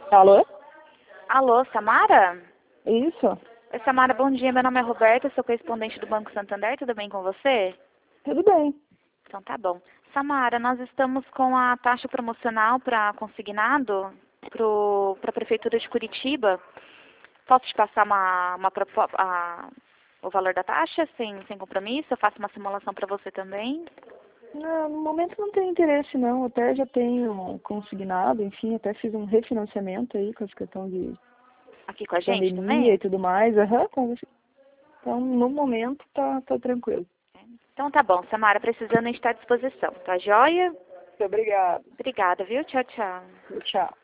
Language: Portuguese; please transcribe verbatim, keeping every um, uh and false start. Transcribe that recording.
Alô? Alô, Samara? Isso? Oi, Samara, bom dia. Meu nome é Roberta, sou correspondente do Banco Santander. Tudo bem com você? Tudo bem. Então tá bom. Samara, nós estamos com a taxa promocional para consignado para a Prefeitura de Curitiba. Posso te passar uma, uma propo- a- o valor da taxa sem, sem compromisso? Eu faço uma simulação para você também. Não, no momento não tenho interesse não, até já tenho consignado, enfim, até fiz um refinanciamento aí com essa questão de Aqui com a gente pandemia também? e tudo mais, aham, com- então no momento tá, tá tranquilo. Então tá bom, Samara, precisando a gente está à disposição. Tá joia? Muito obrigado. Obrigada, viu? Tchau, tchau. Tchau.